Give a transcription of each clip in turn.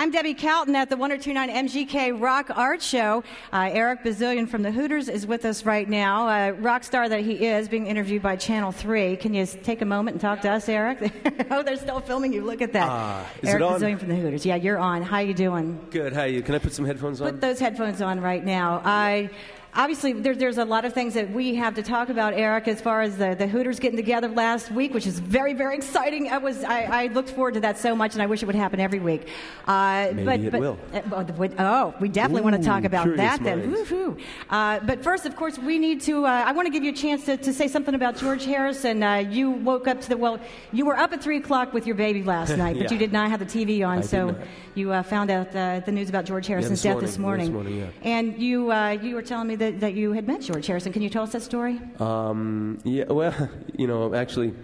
I'm Debbie Calton at the 102.9 MGK Rock Art Show. Eric Bazillion from the Hooters is with us right now. Rock star that he is, being interviewed by Channel 3. Can you take a moment and talk to us, Eric? Oh, they're still filming you. Look at that. Eric Bazillion from the Hooters. Yeah, you're on. How you doing? Good. How are you? Can I put some headphones on? Put those headphones on right now. Obviously, there's a lot of things that we have to talk about, Eric, as far as the Hooters getting together last week, which is very, very exciting. I looked forward to that so much, and I wish it would happen every week. Maybe it will. We definitely want to talk about that then. Woo-hoo. But first, of course, we need to, I want to give you a chance to say something about George Harrison. You woke up you were up at 3 o'clock with your baby last night, but Yeah. you did not have the TV on, I so did not. You found out the news about George Harrison's death this morning. Yeah. And you were telling me that you had met George Harrison. Can you tell us that story? Yeah. Well, actually,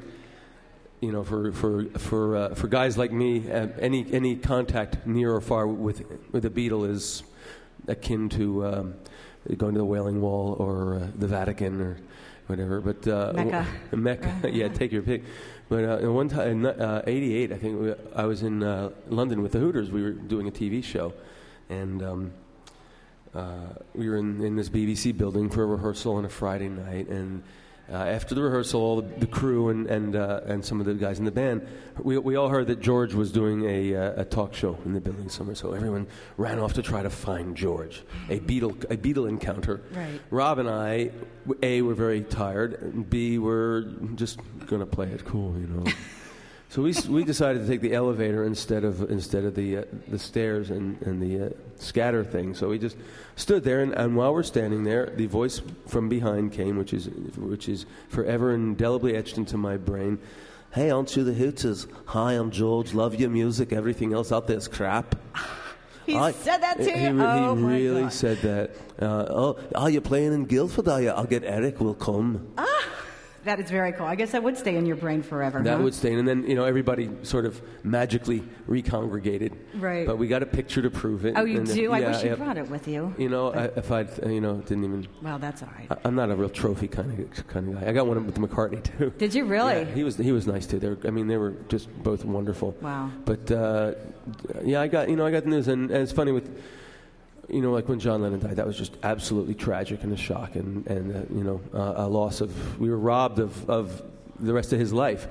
for guys like me, any contact near or far with the Beatle is akin to going to the Wailing Wall or the Vatican or whatever. But Mecca. Yeah, take your pick. But one time in '88, I think I was in London with the Hooters. We were doing a TV show, and we were in this BBC building for a rehearsal on a Friday night, and after the rehearsal, all the crew and some of the guys in the band, we all heard that George was doing a talk show in the building somewhere. So everyone ran off to try to find George, a Beatle encounter. Right. Rob and I, A, were very tired, and B, were just going to play it cool, So we decided to take the elevator instead of the stairs and the scatter thing. So we just stood there, and while we're standing there, the voice from behind came, which is forever indelibly etched into my brain. Hey, aren't you the Hooters? Hi, I'm George. Love your music. Everything else out there's crap. He said that to you? He really said that. Are you playing in Guildford? I'll get Eric. Will come. That is very cool. I guess that would stay in your brain forever. That huh? would stay, and then everybody sort of magically recongregated. Right. But we got a picture to prove it. Oh, you do? Yeah, I wish you brought it with you. If I didn't even. Well, that's all right. I'm not a real trophy kind of guy. I got one with McCartney too. Did you really? Yeah, he was nice too. They were just both wonderful. Wow. But I got the news, and it's funny with. Like when John Lennon died, that was just absolutely tragic and a shock, and a loss of. We were robbed of the rest of his life.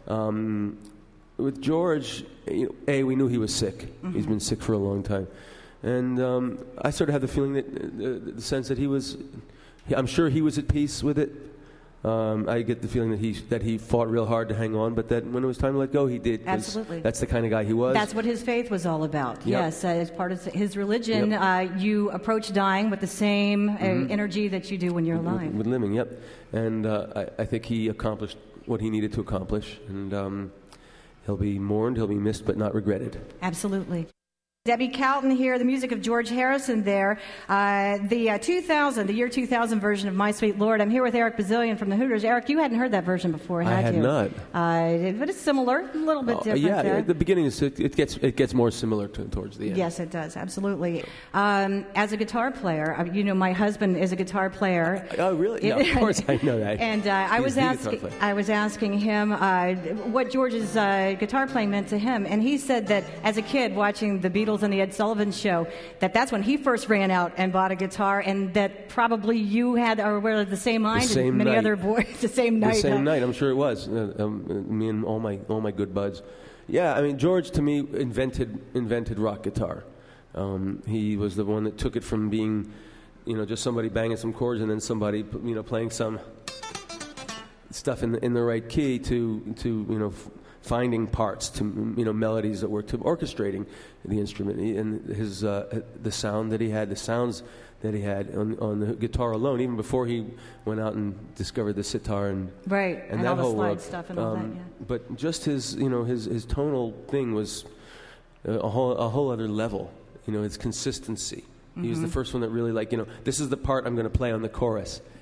With George, we knew he was sick. Mm-hmm. He's been sick for a long time, and I sort of had the feeling that the sense that he was. I'm sure he was at peace with it. I get the feeling that he fought real hard to hang on, but that when it was time to let go, he did. Absolutely. That's the kind of guy he was. That's what his faith was all about. Yep. Yes, as part of his religion, you approach dying with the same energy that you do when you're alive. With living, yep. And I think he accomplished what he needed to accomplish, and he'll be mourned, he'll be missed, but not regretted. Absolutely. Debbie Calton here, the music of George Harrison there. The year 2000 version of My Sweet Lord. I'm here with Eric Bazillion from the Hooters. Eric, you hadn't heard that version before, had you? I had not. But it's similar, a little bit different. Yeah, at the beginning it gets more similar towards the end. Yes, it does, absolutely. As a guitar player, my husband is a guitar player. Oh, really? Yeah, of course I know that. And I was asking him what George's guitar playing meant to him, and he said that as a kid watching the Beatles on the Ed Sullivan Show, that's when he first ran out and bought a guitar, and that probably you were the same mind as many night. Other boys the same night. The same night, I'm sure it was. Me and all my good buds. Yeah, I mean George to me invented rock guitar. He was the one that took it from being, just somebody banging some chords and then somebody playing some stuff in the right key to finding parts to melodies that were to orchestrating the instrument, and his the sounds that he had on the guitar alone, even before he went out and discovered the sitar and and that all whole the slide world. stuff and all that. Yeah. But just his his tonal thing was a whole other level. His consistency. He was the first one that really this is the part I'm going to play on the chorus.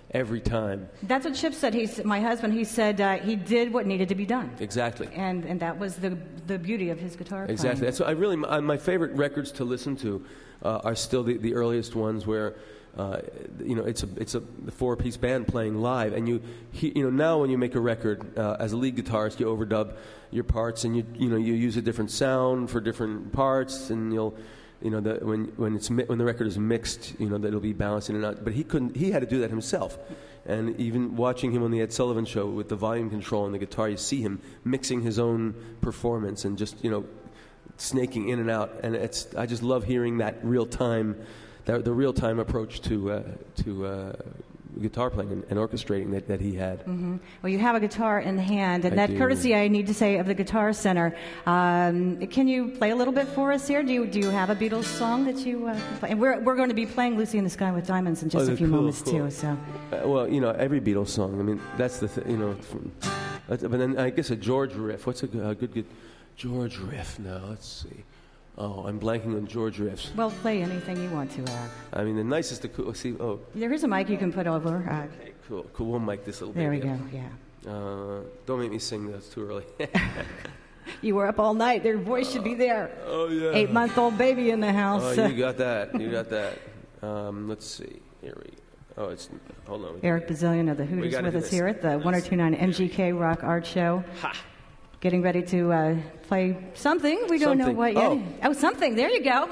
every time. That's what Chip said. My husband, he said he did what needed to be done. Exactly. And that was the beauty of his guitar playing. Exactly. That's what my favorite records to listen to are still the earliest ones where it's a 4-piece band playing live, and now when you make a record as a lead guitarist, you overdub your parts, and you use a different sound for different parts, and when the record is mixed, that it'll be balanced in and out. But he had to do that himself. And even watching him on the Ed Sullivan Show with the volume control on the guitar, you see him mixing his own performance and just snaking in and out. And I just love hearing that the real-time approach to guitar playing and orchestrating that he had. Mm-hmm. Well, you have a guitar in hand, and I that do. Courtesy, I need to say, of the Guitar Center. Can you play a little bit for us here? Do you have a Beatles song that you can play? And we're going to be playing "Lucy in the Sky with Diamonds" in just a few moments too. So, every Beatles song. I mean, that's the thing. But then I guess a George riff. What's a good George riff? Now let's see. Oh, I'm blanking on George riffs. Well, play anything you want to. I mean, the nicest to see. Oh, there is a mic you can put over. Okay, cool. We'll mic this a little bit. There we go. Yeah. Don't make me sing. That's too early. You were up all night. Their voice should be there. Oh yeah. 8-month-old baby in the house. Oh, you got that. Let's see. Here we go. Oh, hold on. Eric Bazillion of the Hooters with us here at the 1029 MGK Rock Art Show. Ha! Getting ready to play something. We don't know what yet. Oh, something. There you go.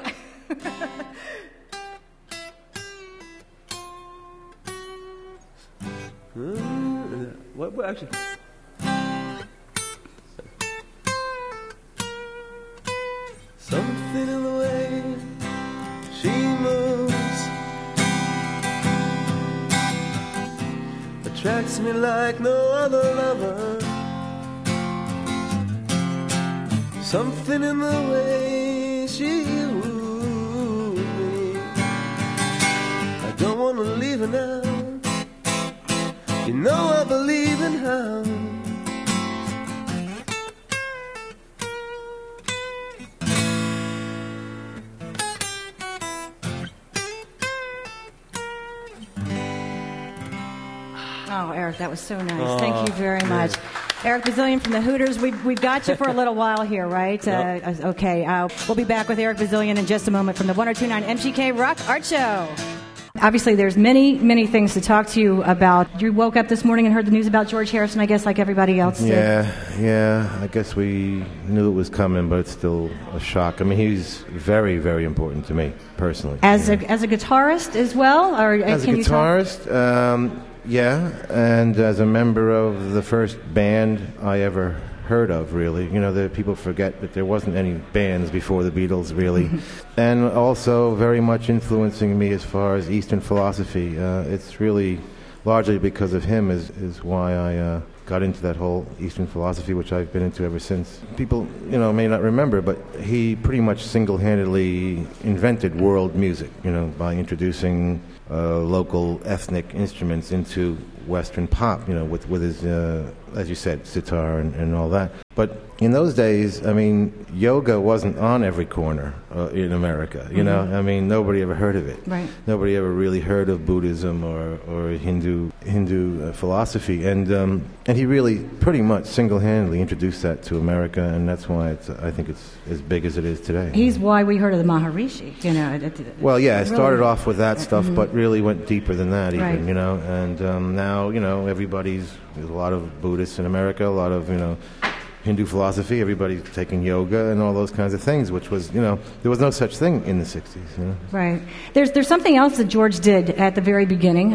What actually? Something in the way she moves attracts me like no other lover. Something in the way she wooed me. I don't want to leave her now. You know I believe in her. Oh, Eric, that was so nice. Thank you very much. Eric Bazillion from the Hooters. We've got you for a little while here, right? Yep. Okay. We'll be back with Eric Bazillion in just a moment from the 1029 MGK Rock Art Show. Obviously, there's many, many things to talk to you about. You woke up this morning and heard the news about George Harrison, I guess, like everybody else did. Yeah. I guess we knew it was coming, but it's still a shock. I mean, he's very, very important to me, personally. As a guitarist as well? Or as a guitarist, yeah, and as a member of the first band I ever heard of, really. People forget that there wasn't any bands before the Beatles, really. And also very much influencing me as far as Eastern philosophy. It's really largely because of him is why I got into that whole Eastern philosophy, which I've been into ever since. People, may not remember, but he pretty much single-handedly invented world music, by introducing local ethnic instruments into Western pop, with his, as you said, sitar and all that. But in those days, I mean, yoga wasn't on every corner in America, I mean, nobody ever heard of it. Right. Nobody ever really heard of Buddhism or Hindu philosophy. And he really pretty much single-handedly introduced that to America, and that's why I think it's as big as it is today. He's why we heard of the Maharishi, Well, yeah, it started off with that stuff, but really went deeper than that even, Right. And now, there's a lot of Buddhists in America, a lot of, Hindu philosophy, everybody's taking yoga and all those kinds of things, which was, there was no such thing in the 60s. Right. There's something else that George did at the very beginning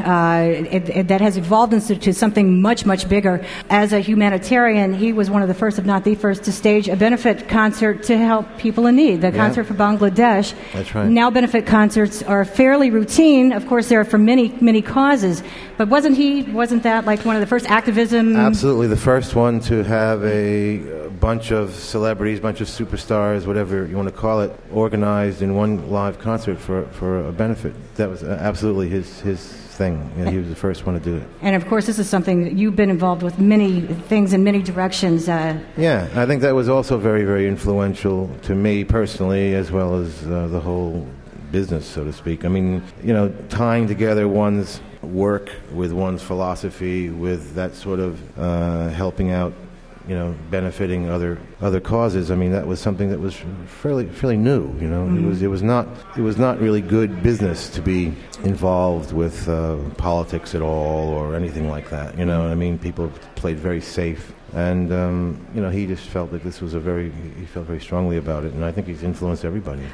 that has evolved into something much, much bigger. As a humanitarian, he was one of the first, if not the first, to stage a benefit concert to help people in need, the concert for Bangladesh. That's right. Now benefit concerts are fairly routine. Of course, they're for many, many causes. But wasn't that like one of the first activism? Absolutely, the first one to have a bunch of celebrities, bunch of superstars, whatever you want to call it, organized in one live concert for a benefit. That was absolutely his thing. He was the first one to do it. And of course, this is something that you've been involved with many things in many directions. Yeah, I think that was also very, very influential to me personally, as well as the whole business, so to speak. I mean, tying together one's work with one's philosophy, with that sort of helping out, benefiting other causes. I mean, that was something that was fairly new. It was not really good business to be involved with politics at all or anything like that. I mean, people played very safe. And he just felt that this was he felt very strongly about it, and I think he's influenced everybody.